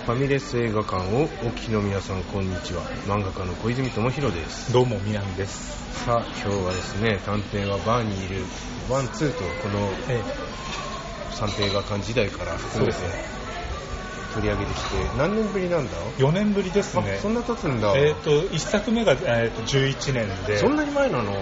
ファミレス映画館をお聞きの皆さん、こんにちは。漫画家の小泉智弘です。 どうも、南です。 さあ、今日はですね、探偵はバーにいるワン、ツーと、この三平映画館時代から含めて取り上げてきて、何年ぶりなんだ ？4年ぶりですね。 そんな経つんだ。 1作目が、11年で、 そんなに前なの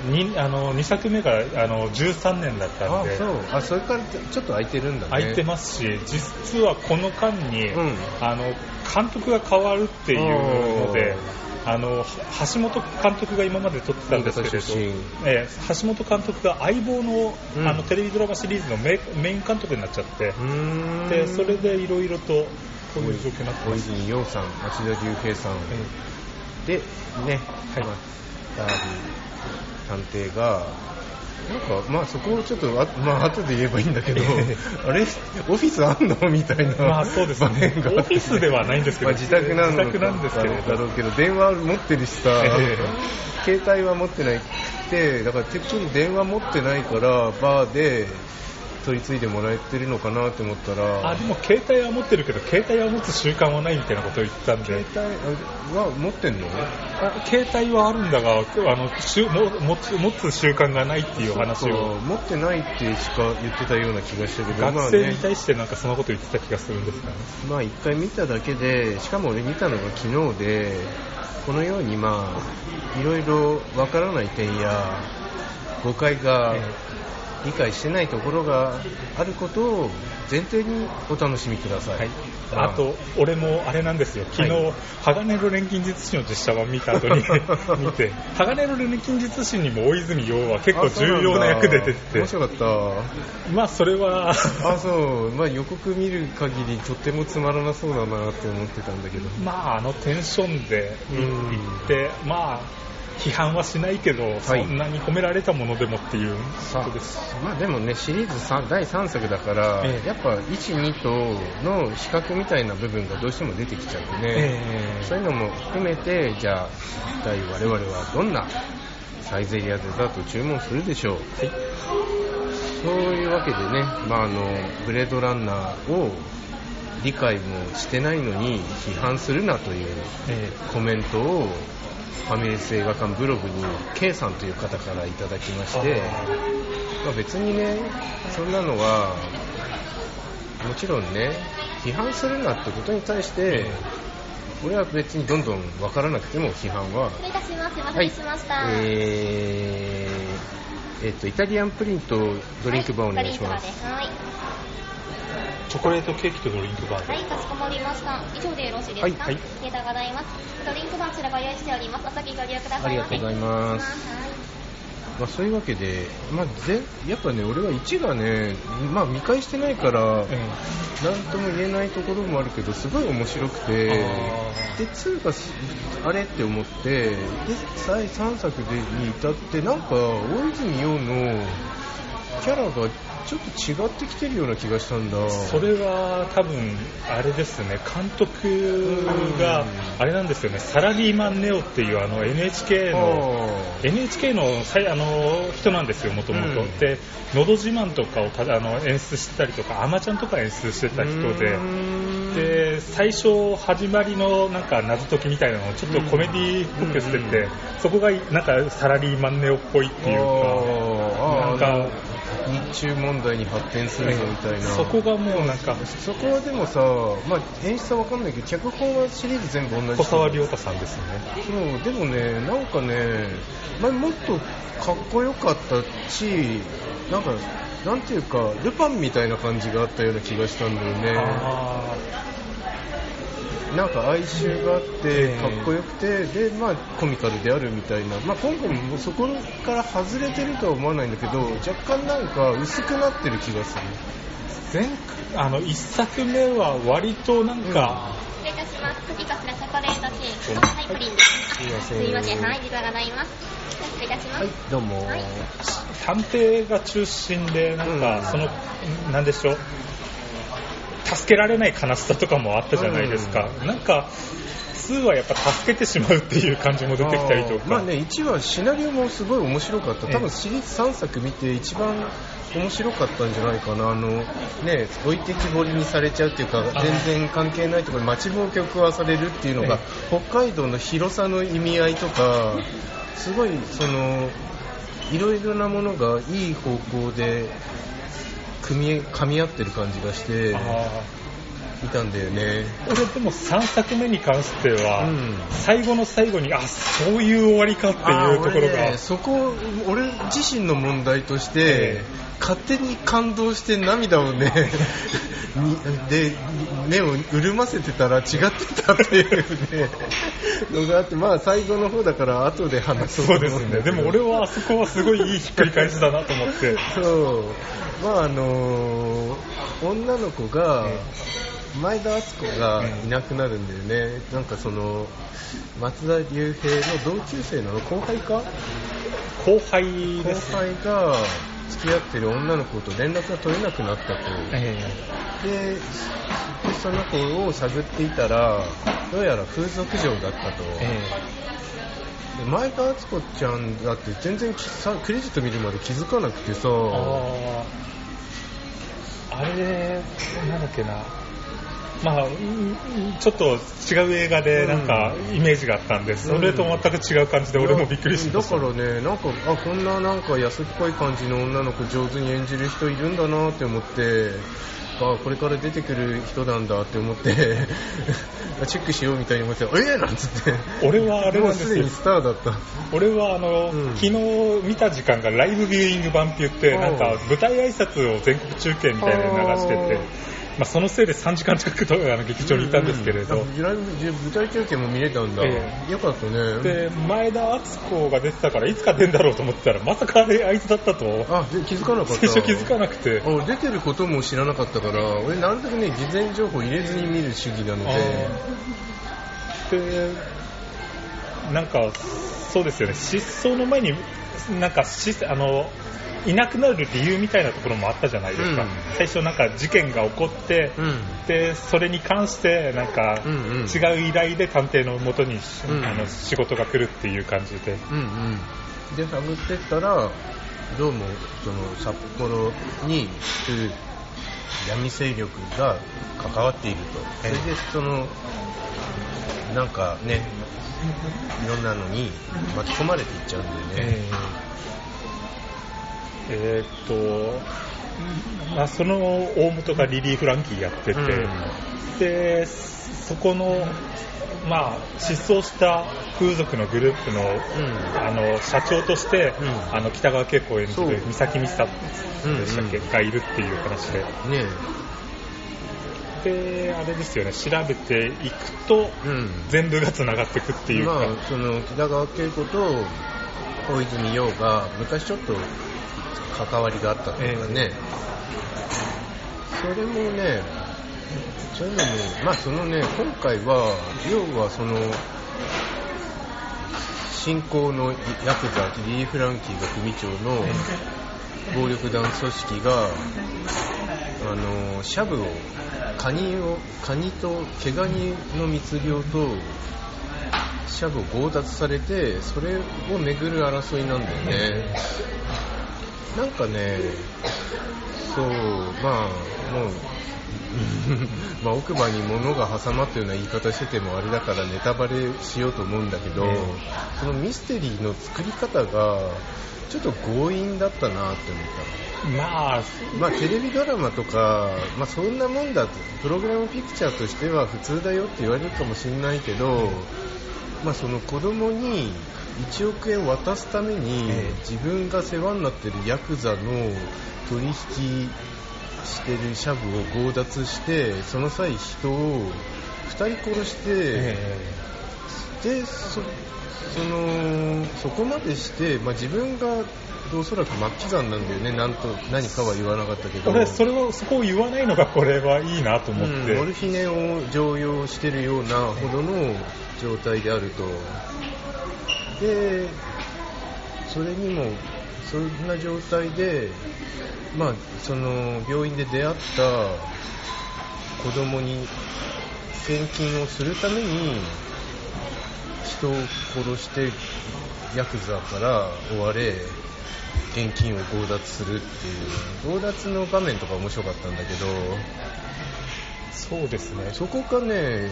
？2作目が13年だったんで。 それからちょっと空いてるんだね。 空いてますし、実はこの間に、監督が変わるっていうので、橋本監督が今まで撮ってたんですけれど、橋本監督が相棒の、テレビドラマシリーズのメイン監督になっちゃって、でそれでいろいろとこういう状況になってます。 大泉洋さん、町田龍平さん、でね、ダービー探偵がなんかそこをちょっと後で言えばいいんだけどあれオフィスあんのみたいなそうですね、オフィスではないんですけど、 自宅なんですけど電話持ってるしさ、携帯は持ってないってだからてっきり電話持ってないからバーで取り継いでもらえてるのかなって思ったら、 でも携帯は持ってるけど携帯は持つ習慣はないみたいなことを言ってたんで。 携帯は持ってんの？ 携帯はあるんだが持つ習慣がないっていう話を。 持ってないってしか言ってたような気がしたけど、 学生に対してなんかそのこと言ってた気がするんですがね。 一回見ただけで、しかも俺見たのが昨日で、このようにいろいろわからない点や誤解が理解してないところがあることを前提にお楽しみください。 あと俺もあれなんですよ、昨日、鋼の錬金術師の実写版見た後に見て、鋼の錬金術師にも大泉洋は結構重要な役で出てて、 面白かった。それは予告見る限りとてもつまらなそうだなって思ってたんだけど、 テンションで行って批判はしないけど、そんなに褒められたものでもっていうことです。 でもね、シリーズ第3作だから、やっぱ1、2との比較みたいな部分がどうしても出てきちゃってね、そういうのも含めて、じゃあ一体我々はどんなサイゼリヤデザートを注文するでしょう。そういうわけでね、ブレードランナーを理解もしてないのに批判するなというコメントをファミレス映画館ブログに K さんという方からいただきまして、別にね、そんなのはもちろんね、批判するなってことに対して俺は別にどんどん分からなくても批判は。 失礼いたします。お待たせしました。 イタリアンプリンとドリンクバーお願いします。 チョコレートケーキとドリンクバーで。 かしこまりました。以上でよろしいですか？ありがとうございます。ドリンクバーこちらご用意しております。お先ご利用ください。 ありがとうございます。そういうわけで、やっぱね、俺は1がね、見返してないから、なんとも言えないところもあるけど、すごい面白くて、で、2があれって思って、で、3作に至って、なんか、大泉洋のキャラがちょっと違ってきてるような気がしたんだ。 それは多分あれですね、監督があれなんですよね、サラリーマンネオっていう NHK の人なんですよ、もともと。で、のど自慢とかを演出してたりとか、アマちゃんとか演出してた人で、最初始まりのなんか謎解きみたいなのをちょっとコメディっぽくしてて、そこがなんかサラリーマンネオっぽいっていうか、なんか日中問題に発展するのみたいな、 そこがもうなんか、 そこはでもさ、演出は分かんないけど、脚本はシリーズ全部同じ。 小沢亮太さんですね。 そうでもね、なんかね、もっとかっこよかったし、なんていうかルパンみたいな感じがあったような気がしたんだよね。なんか哀愁があってかっこよくて、でコミカルであるみたいな、今回もそこから外れてるとは思わないんだけど、若干なんか薄くなってる気がする。 1作目は割となんか、 失礼いたします。次こちらチョコレートケーキとプリンです。すいません。実はございます。失礼いたします。 どうも。 探偵が中心で、なんかなんでしょう、 助けられない悲しさとかもあったじゃないですか、なんか2はやっぱ助けてしまうっていう感じも出てきたりとか、 まあね、1はシナリオもすごい面白かった。多分シリーズ3作見て一番面白かったんじゃないかな。ね、置いてきぼりにされちゃうっていうか、全然関係ないところに街も曲はされるっていうのが、北海道の広さの意味合いとか、すごいいろいろなものがいい方向で噛み合ってる感じがしていたんだよね。 俺でも3作目に関しては、最後の最後にそういう終わりかっていうところが、 そこ俺自身の問題として、勝手に感動して涙をねで目を潤ませてたら違ってたっていうねのがあって、まあ最後の方だから後で話そうと思うんだけど。 そうですね。でも俺はあそこはすごいいいひっくり返しだなと思ってそうまあ女の子が、前田敦子がいなくなるんだよね。なんか松田龍平の同級生の後輩か、 後輩ですね。 後輩が付き合ってる女の子と連絡が取れなくなったと、でその子を探っていたらどうやら風俗嬢だったと、で前田敦子ちゃんだって全然クレジット見るまで気づかなくてさ、 あれなんだっけな、まあ、ちょっと違う映画でなんかイメージがあったんで、それと全く違う感じで俺もびっくりしました。 だからね、なんかこんななんか安っぽい感じの女の子上手に演じる人いるんだなって思って、これから出てくる人なんだって思ってチェックしようみたいに思ってなんつって俺はあれなんですよ、 もうすでにスターだった。 俺は昨日見た時間がライブビューイング版って言って、なんか舞台挨拶を全国中継みたいなの流してて、そのせいで3時間近く劇場にいたんですけれど、 舞台中継も見れたんだ、よかったね。 で前田敦子が出てたからいつか出るんだろうと思ってたら、まさかあいつだったと気づかなかった。 最初気づかなくて、 出てることも知らなかったから、俺なるべくね事前情報入れずに見る主義なので、なんかそうですよね、失踪の前になんかいなくなる理由みたいなところもあったじゃないですか、最初なんか事件が起こって、でそれに関してなんか違う依頼で探偵の元に、仕事が来るっていう感じで、 で探ってったらどうも札幌に来る闇勢力が関わっていると、それでなんかねいろんなのに巻き込まれていっちゃうんだよね。 その大元がリリー・フランキーやってて、でそこの失踪した風俗のグループの、社長として、北川景子を演じる三崎美沙でしたっけ、がいるっていう話で、であれですよね、調べていくと、全部がつながっていくっていうか、 北川景子と大泉洋が昔ちょっと関わりがあったとかね、それもね、そういうのも、今回は要は新興のヤクザリリー・フランキーが組長の暴力団組織がシャブをカニと毛ガニの密漁とシャブを強奪されて、それをめぐる争いなんだよね。なんかね、もう奥歯に物が挟まったような言い方しててもあれだからネタバレしようと思うんだけど、そのミステリーの作り方がちょっと強引だったなって思った。テレビドラマとか、そんなもんだと、プログラムピクチャーとしては普通だよって言われるかもしれないけど、その子供に1億円渡すために自分が世話になってるヤクザの取引してるシャブを強奪して、その際人を2人殺して、でそこまでして、自分がおそらく末期がんなんだよね。何かは言わなかったけど、 俺そこを言わないのがこれはいいなと思って、 モルヒネを常用してるようなほどの状態であると。でそれにもそんな状態で、病院で出会った子供に献金をするために人を殺してヤクザから追われ現金を強奪するっていう強奪の場面とか面白かったんだけど、 そうですね、 そこがねって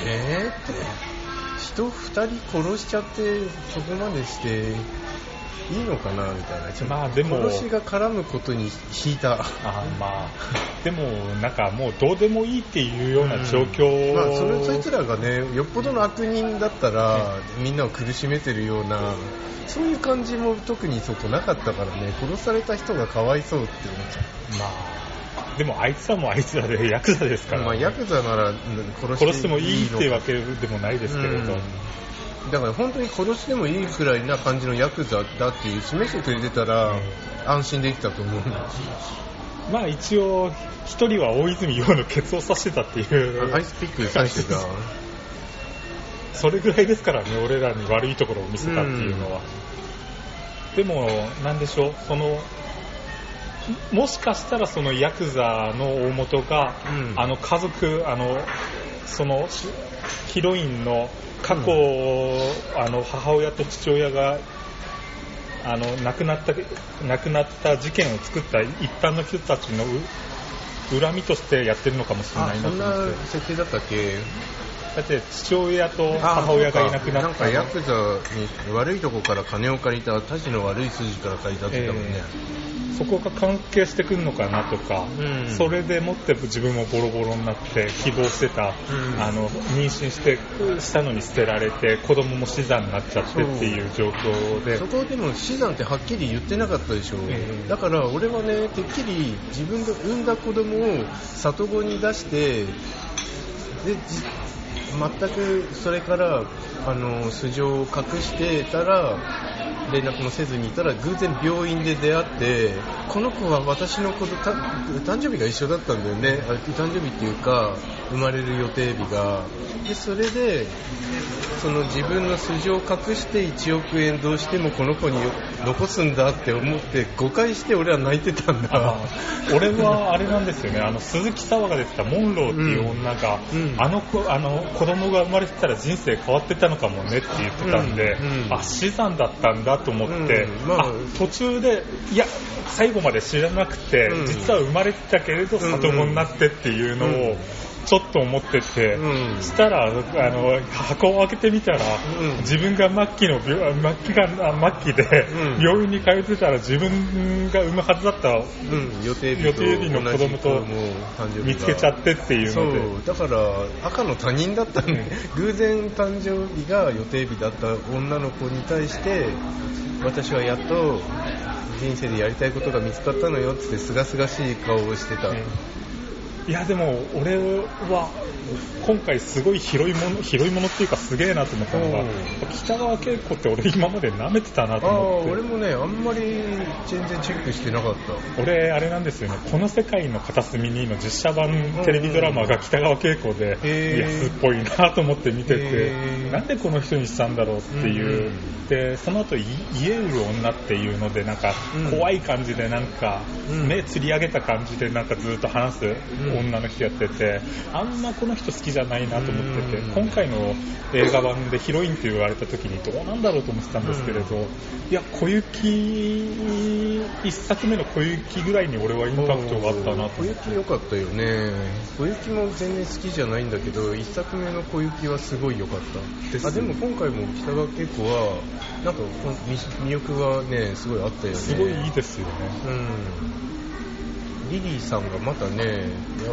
人2人殺しちゃってそこまでしていいのかなみたいな、まあ、でも殺しが絡むことに引いた。 まあでもなんかもうどうでもいいっていうような状況、 まあ、そいつらがねよっぽどの悪人だったら、みんなを苦しめてるようなそういう感じも特にそこなかったからね、殺された人がかわいそうって思っちゃう。 まあでもあいつらもあいつらでヤクザですから、ね、 まあ、ヤクザなら殺してもいいっていうわけでもないですけれど、 だから本当に殺してもいいくらいな感じのヤクザだっていう示してくれてたら安心できたと思う。 まあ一応一人は大泉洋のケツを刺してたっていうアイスピックで刺してたそれぐらいですからね、俺らに悪いところを見せたっていうのは、でもなんでしょう、もしかしたらそのヤクザの大元が、家族そのヒロインの過去、母親と父親が亡くなった事件を作った一般の人たちの恨みとしてやってるのかもしれないなと思って。 そんな設定だったっけ？ だって父親と母親がいなくなった。 なんかヤクザに悪いとこから金を借りた、たちの悪い筋から借りたって言ったもんね。 そこが関係してくるのかなとか、それでもって自分もボロボロになって希望してた、妊娠したのに捨てられて子供も死産になっちゃってっていう状況で、 そこでも死産ってはっきり言ってなかったでしょ、だから俺はね、てっきり自分で産んだ子供を里子に出してで全くそれから素性を隠してたら連絡もせずにいたら偶然病院で出会って、この子は私の子と誕生日が一緒だったんだよね。誕生日っていうか生まれる予定日がで、それでその自分の素性を隠して1億円どうしてもこの子に残すんだって思って誤解して俺は泣いてたんだ。 俺はあれなんですよね、鈴木沙和が出てたモンローっていう女が、子供が生まれてたら人生変わってたのかもねって言ってたんで、死産だったんだと思って、途中でいや最後まで知らなくて、実は生まれてたけれど里子になってっていうのをちょっと思ってて、したら箱を開けてみたら、自分が末期で、病院に通ってたら自分が産むはずだった、予定日の子供と見つけちゃってっていうので、 だから赤の他人だったね、偶然誕生日が予定日だった女の子に対して私はやっと人生でやりたいことが見つかったのよってすがすがしい顔をしてた。 いやでも俺は今回すごい広いものっていうかすげえなと思ったのが、北川景子って俺今まで舐めてたなと思って。 俺もねあんまり全然チェックしてなかった。 俺あれなんですよね、この世界の片隅にの実写版テレビドラマが北川景子で、安っぽいなと思って見てて、なんでこの人にしたんだろうっていう、でその後家売る女っていうのでなんか怖い感じでなんか目つり上げた感じでなんかずっと話す女の人やってて、あんまこの人好きじゃないなと思ってて、今回の映画版でヒロインって言われた時にどうなんだろうと思ってたんですけれど、いや小雪一作目の小雪ぐらいに俺はインパクトがあったなと。 小雪良かったよね。小雪も全然好きじゃないんだけど一作目の小雪はすごい良かった。でも今回も北川景子はなんか魅力がねすごいあったよね。 すごいいいですよね。 リリーさんがまたね、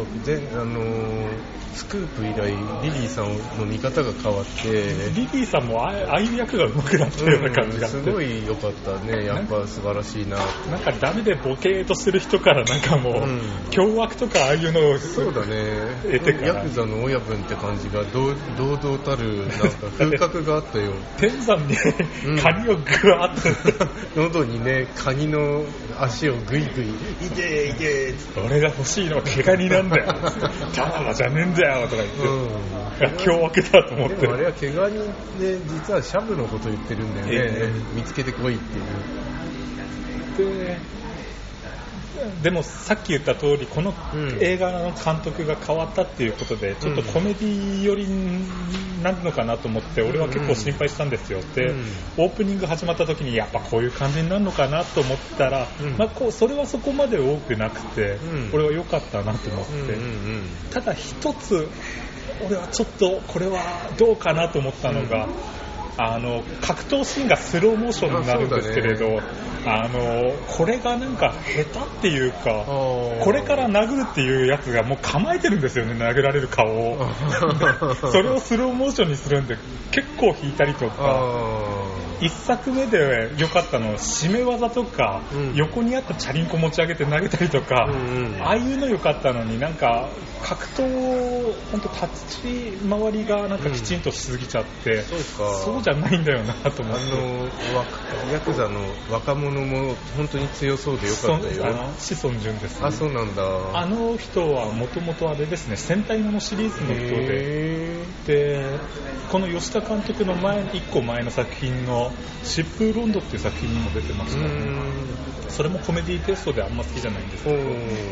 スクープ以来リリーさんの見方が変わって、 リリーさんもああいう役が上手くなったような感じがあって、 すごい良かったね。やっぱ素晴らしいな。 なんかダメでボケーとしてる人からなんかもう、凶悪とかああいうのをそうだね、ヤクザの親分って感じが堂々たるなんか風格があったよ。 天山にカニをグワッと喉にねカニの足をグイグイいていて俺が欲しいのは毛ガニなんだよタララじゃねえんだよとか言って、凶悪だと思って。 でもあれは毛ガニで実はシャブのこと言ってるんだよね、見つけてこいっていう。 ででもさっき言った通りこの映画の監督が変わったっていうことでちょっとコメディ寄りになるのかなと思って俺は結構心配したんですよ。で、オープニング始まった時にやっぱこういう感じになるのかなと思ったら、それはそこまで多くなくて、俺は良かったなと思って、ただ一つ俺はちょっとこれはどうかなと思ったのが、格闘シーンがスローモーションになるんですけれど、これがなんか下手っていうか、これから殴るっていうやつがもう構えてるんですよね、殴られる顔をそれをスローモーションにするんで結構引いたりとか、一作目で良かったのは締め技とか、横にあったチャリンコ持ち上げて投げたりとか、ああいうの良かったのになんか格闘本当立ち回りがなんかきちんとしすぎちゃって、そうじゃないんだよなと思って。 ヤクザの若者も本当に強そうでよかったよ。 志尊淳ですね。 あ、そうなんだ。 あの人はもともとあれですね、戦隊ものシリーズの人で、この吉田監督の1個前の作品の疾風ロンドっていう作品にも出てましたね。それもコメディテイストであんま好きじゃないんですけど、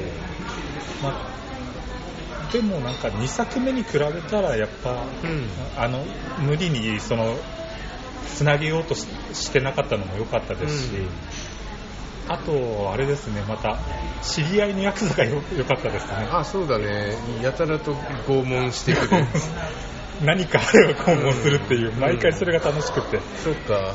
でもなんか2作目に比べたらやっぱ、無理につなげようとしてなかったのも良かったですし、あとあれですね、また知り合いのヤクザが良かったですね。 あ、そうだね、やたらと拷問してくる何かあれば拷問するっていう、毎回それが楽しくて。 そうか、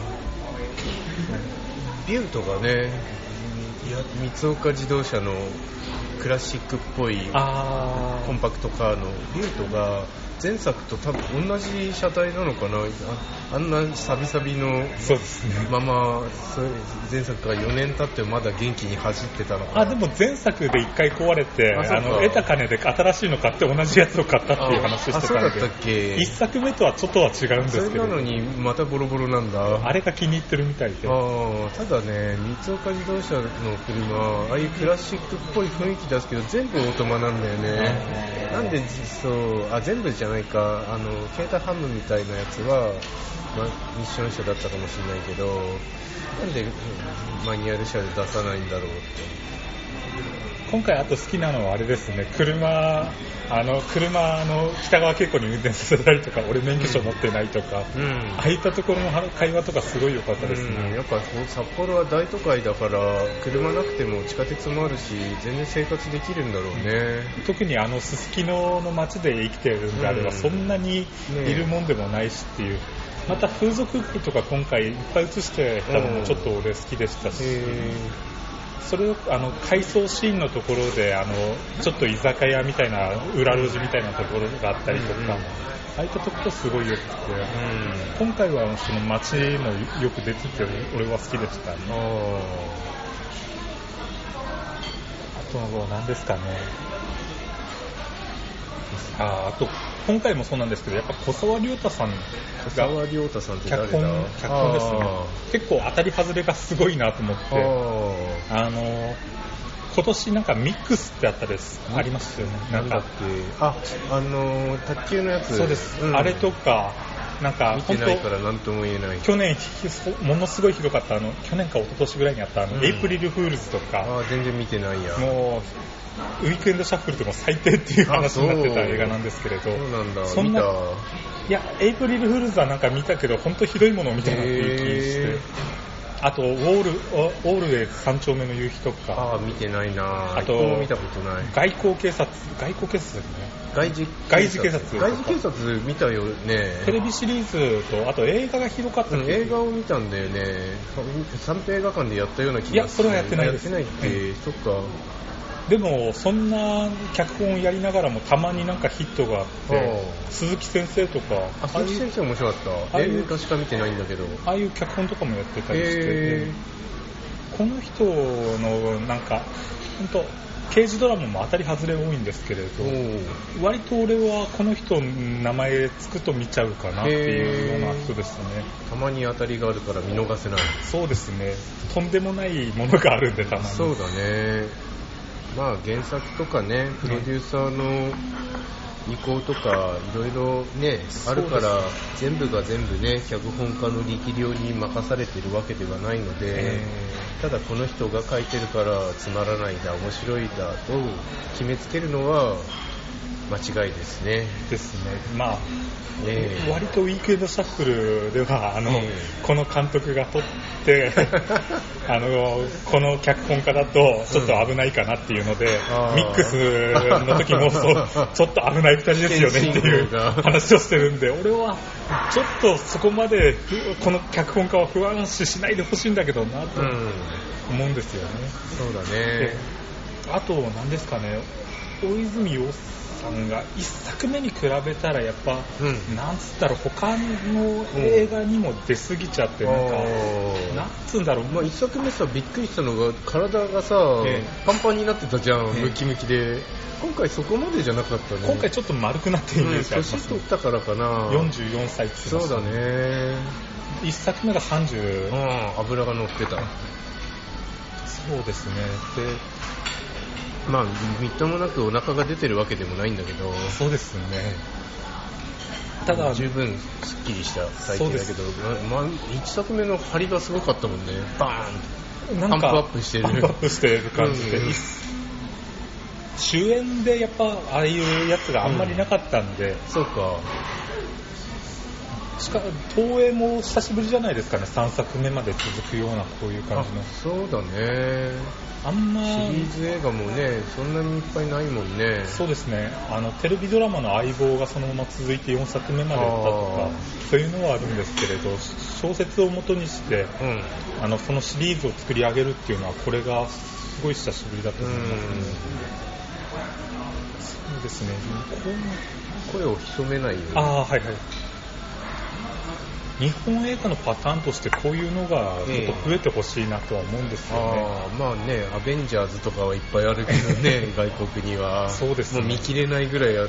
ビューとかね、三岡自動車のクラシックっぽいコンパクトカーのビュートが前作と多分同じ車体なのかな。あんなサビサビのまま前作から4年経ってまだ元気に走ってたのかな。 でも前作で1回壊れて得た金で新しいの買って同じやつを買ったっていう話してたんで。 そうだったっけ。 1作目とはちょっとは違うんですけど、 それなのにまたボロボロなんだ。 あれが気に入ってるみたいで。 ただね、三岡自動車の車、ああいうクラシックっぽい雰囲気出すけど全部オートマなんだよね。なんで全部じゃないか、ケータハムみたいなやつは、ミッション車だったかもしれないけど、なんでマニュアル車で出さないんだろうって。 今回あと好きなのはあれですね、車の北川景子に運転させたりとか、俺免許証持ってないとか、ああいったところの会話とかすごい良かったですね。 やっぱ札幌は大都会だから車なくても地下鉄もあるし全然生活できるんだろうね。 特にすすきのの街で生きてるんであれば、そんなにいるもんでもないしっていう、また風俗服とか今回いっぱい映してたのもちょっと俺好きでしたし、それを回想シーンのところでちょっと居酒屋みたいな裏路地みたいなところがあったりとか、ああいったところすごい良くて、今回はその街もよく出てて俺は好きでしたね。あと何ですかね、あと今回もそうなんですけど、やっぱ小沢亮太さんがって誰だ。 脚本ですね。結構当たり外れがすごいなと思って、今年なんかミックスってありますよね。 なんだっけ。卓球のやつ。 そうです、あれとかなんか見てないから何とも言えない。 去年ものすごいひどかった去年か一昨年ぐらいにあったエイプリルフールズとか、 全然見てないや。 もうウィークエンドシャッフルとか最低っていう話になってた映画なんですけれど、 そうなんだ。見た。 いや、エイプリルフールズはなんか見たけど本当ひどいものを見たなっていう気して、あとオールウェイ三丁目の夕日とか。 見てないな。 あと見たことない。 外交警察ですね。 外事警察見たよね。 テレビシリーズとあと映画がひどかった。 映画を見たんだよね。三平映画館でやったような気がする。 いや、それはやってないです。 やってないって、そっか。 でもそんな脚本をやりながらもたまになんかヒットがあって、鈴木先生とか。 鈴木先生面白かった。映画しか見てないんだけど、 ああいう脚本とかもやってたりして、この人のなんか本当刑事ドラマも当たり外れ多いんですけれど、割と俺はこの人の名前つくと見ちゃうかなっていうような人ですね。 たまに当たりがあるから見逃せない。 そうですね、とんでもないものがあるんでたまに。 そうだね。原作とかね、プロデューサーの意向とかいろいろねあるから全部が全部ね脚本家の力量に任されてるわけではないので、ただこの人が書いてるからつまらないだ面白いだと決めつけるのは間違いですね。 ですね。まあ、割とウィークエンドシャッフルではこの監督が撮ってこの脚本家だとちょっと危ないかなっていうので、ミックスの時もちょっと危ない2人ですよねっていう話をしてるんで、俺はちょっとそこまでこの脚本家は不安視しないでほしいんだけどなと思うんですよね。 そうだね。 あと何ですかね、大泉洋さんが1作目に比べたらやっぱ、なんつったら他の映画にも出過ぎちゃって、なんつうんだろう、 まあ、1作目さびっくりしたのが体がさ、パンパンになってたじゃん、ムキムキで。今回そこまでじゃなかったね。 今回ちょっと丸くなってるイメージありますね。 年取ったからかな。 44歳って言ってました。 そうだね。 1作目が30、 油が乗ってた。 そうですね。でまあ、みっともなくお腹が出てるわけでもないんだけど、 そうですね。ただ十分すっきりした最近だけど、1作目の張りがすごかったもんね。バーンなんかパンプアップしてる。 パンプアップしてる感じで、主演でやっぱああいうやつがあんまりなかったんで、 そうか。 しかも東映も久しぶりじゃないですかね、3作目まで続くようなこういう感じの。 そうだね。 あんまシリーズ映画もねそんなにいっぱいないもんね。 そうですね。テレビドラマの相棒がそのまま続いて4作目まで行ったとかそういうのはあるんですけれど、小説を元にして、そのシリーズを作り上げるっていうのはこれがすごい久しぶりだと思いますね。そうですね。 声を潜めないように。 はいはい。日本映画のパターンとしてこういうのがちょっと増えてほしいなとは思うんですよね。 まあね、アベンジャーズとかはいっぱいあるけどね外国には。 そうですね。 もう見切れないぐらいあって、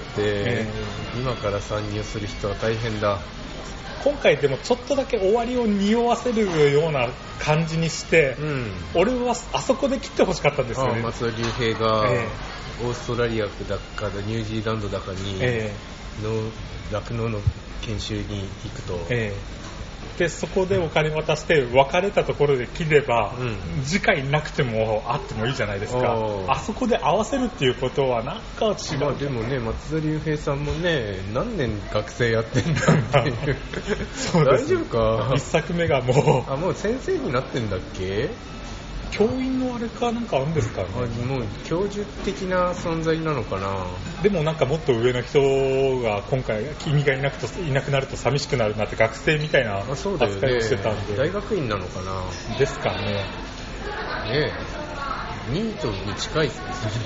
今から参入する人は大変だ。 今回でもちょっとだけ終わりを匂わせるような感じにして、俺はあそこで切ってほしかったんですよね。 松田龍平が、オーストラリアだかニュージーランドだかに、の酪農の研修に行くと、でそこでお金渡して別れたところで切れば、次回なくてもあってもいいじゃないですか。あそこで合わせるっていうことはなんか違う。 まあ、でもね、松田龍平さんもね何年学生やってんだっていうそう大丈夫か。 1作目がもう先生になってんだっけ。 教員のあれかなんかあるんですかね。 もう教授的な存在なのかな。 でもなんかもっと上の人が今回君がいなくなると寂しくなるなって学生みたいな扱いをしてたんで、 大学院なのかな。 ですかね。 ニートに近いですね。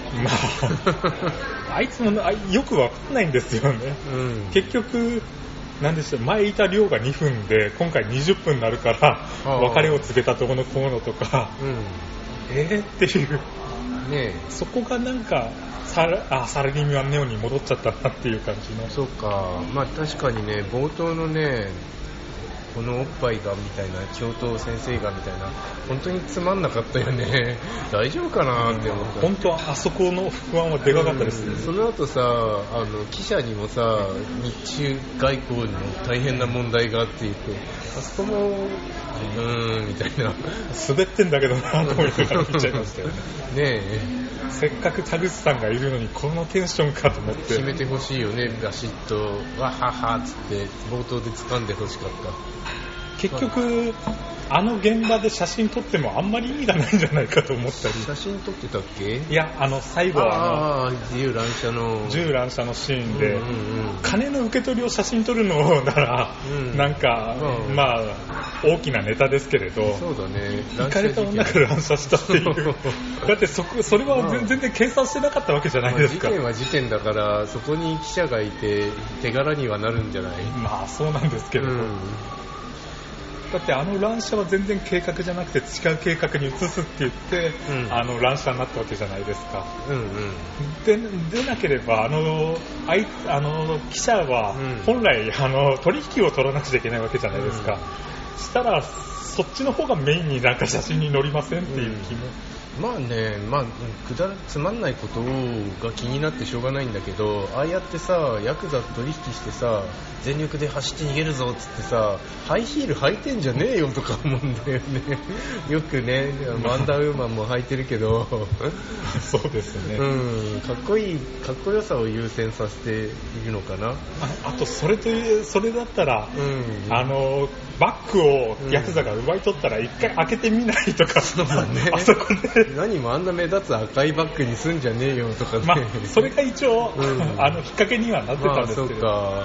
あいつもよくわかんないんですよね。結局なんでしょう、前いた量が2分で今回20分になるから別れを告げたところのこうのとか、っていうね。そこがなんかサラリーマンネオに戻っちゃったなっていう感じの。 そうか。まあ確かにね、冒頭のねこのおっぱいがみたいな、教頭先生がみたいな、本当につまんなかったよね。大丈夫かなって思った。 本当はあそこの不安はでかかったですね。 その後さ、記者にもさ、日中外交にも大変な問題があって言って、あそこもみたいな、 滑ってんだけどなと思いながら見ちゃいましたよね。 ねせっかく田口さんがいるのにこのテンションかと思って決めてほしいよね。バシッとわははっつって冒頭で掴んでほしかった。 結局現場で写真撮ってもあんまり意味がないんじゃないかと思ったり。 写真撮ってたっけ。 いや、最後は自由乱射のシーンで、金の受け取りを写真撮るのなら、なんか、まあ大きなネタですけれど、 そうだね、 イカれた女が乱射したっていうだってそれは全然計算してなかったわけじゃないですか。 事件は事件だから、そこに記者がいて手柄にはなるんじゃない。 まあそうなんですけれど、だって乱射は全然計画じゃなくて違う計画に移すって言って、乱射になったわけじゃないですか。でなければ記者は本来、取引を取らなくちゃいけないわけじゃないですか。したらそっちの方がメインになんか写真に載りませんっていう気もまあね、つまんないことが気になってしょうがないんだけど、ああやってさ、ヤクザと取引してさ、全力で走って逃げるぞっつってさ、ハイヒール履いてんじゃねえよとか思うんだよね。よくね、ワンダーウーマンも履いてるけどそうですね、 かっこよさを優先させているのかな。 あとそれだったら、バッグをヤクザが奪い取ったら一回開けてみないとか、 そうだね、 あそこで何もあんな目立つ赤いバッグにすんじゃねえよとかね、 それが一応、引っ掛けにはなってたんですけど、 そうか、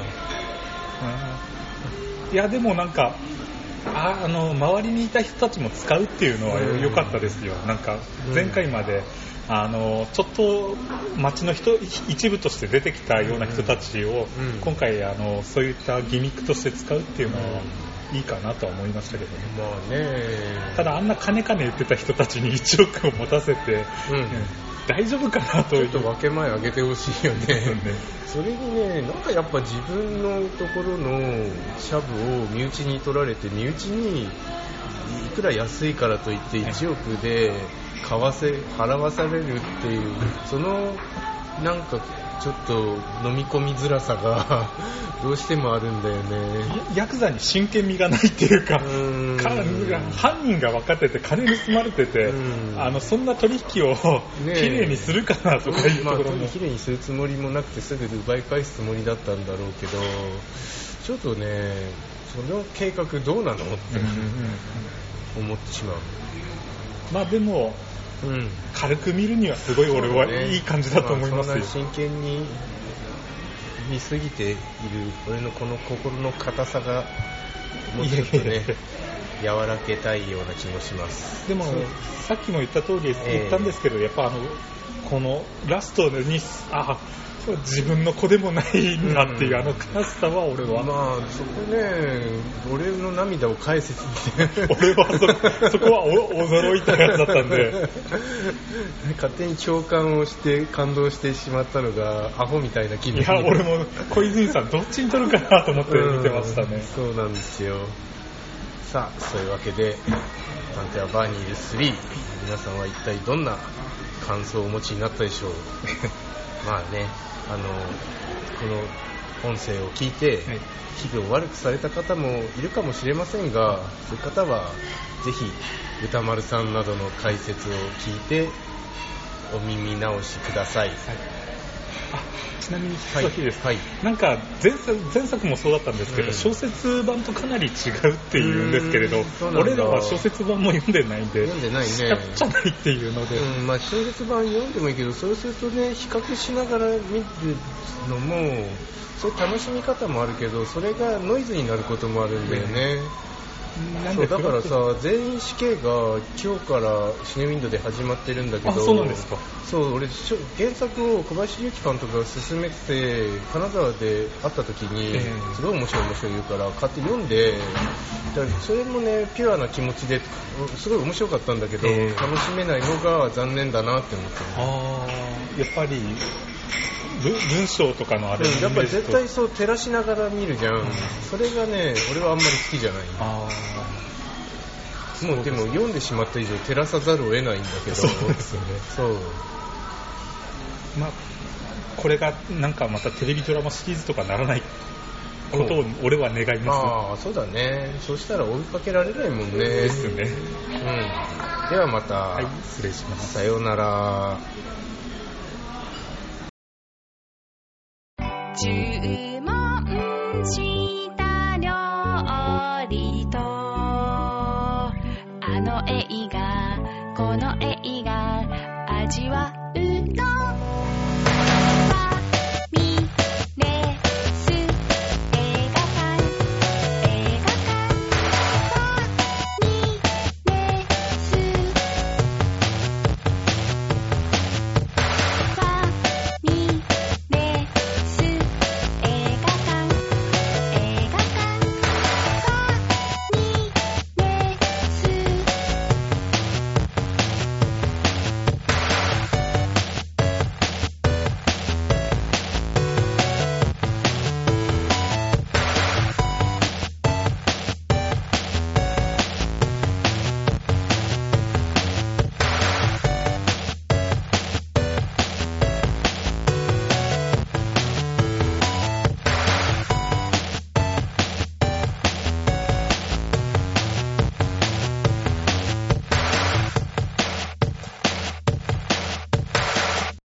いやでもなんか周りにいた人たちも使うっていうのは良かったですよ。なんか前回までちょっと街の一部として出てきたような人たちを、今回そういったギミックとして使うっていうのはいいかなとは思いましたけどね。 まあね、 ただあんな金言ってた人たちに1億を持たせて、大丈夫かなと。 ちょっと分け前あげてほしいよね。それにね、なんかやっぱ自分のところのシャブを身内に取られて、身内にいくら安いからといって1億で払わされるっていう、そのなんかちょっと飲み込みづらさがどうしてもあるんだよね。 ヤクザに真剣味がないっていうか、犯人が分かってて金盗まれてて、そんな取引をきれいにするかなとかいうところも、 きれいにするつもりもなくてすぐ奪い返すつもりだったんだろうけど、ちょっとね、その計画どうなのって思ってしまう。 まあでも軽く見るにはすごい俺はいい感じだと思いますよ。 そんな真剣に見すぎている俺のこの心の硬さがもうちょっとね和らげたいような気もします。 でもさっきも言った通り言ったんですけど、やっぱこのラストに自分の子でもないんだっていう悲しさは俺は、 そこね、俺の涙を返せって俺はそこは驚いたやつだったんで勝手に共感をして感動してしまったのがアホみたいな気分。 いや俺も小泉さんどっちに取るかなと思って見てましたね。 そうなんですよ。さあ、そういうわけで探偵はバーニール3、皆さんは一体どんな感想をお持ちになったでしょう。まあね、この音声を聞いて日々を悪くされた方もいるかもしれませんが、そういう方はぜひ歌丸さんなどの解説を聞いてお耳直しください。 ちなみに一つです、なんか前作もそうだったんですけど、小説版とかなり違うっていうんですけれど、俺らは小説版も読んでないんで、 読んでないね、 じゃないっていうので、 小説版読んでもいいけど、そうするとね、比較しながら見るのもそういう楽しみ方もあるけど、それがノイズになることもあるんだよね。そうだからさ、全員死刑が今日からシネウィンドで始まってるんだけど、 そうなんですか。 そう俺原作を小林由紀監督が勧めて金沢で会った時に、すごい面白い言うから買って読んで、それもねピュアな気持ちですごい面白かったんだけど、楽しめないのが残念だなって思ってる。 やっぱり文章とかのあれ、 やっぱり絶対そう照らしながら見るじゃん、それがね俺はあんまり好きじゃない。もうでも読んでしまった以上照らさざるを得ないんだけど。 そうですよね。 そうこれがなんかまたテレビドラマシリーズとかならないことを俺は願います。 そうだね。そしたら追いかけられないもんね。 ですね。 ではまた、 失礼します。 さようなら。 注文した料理とあの映画この映画味は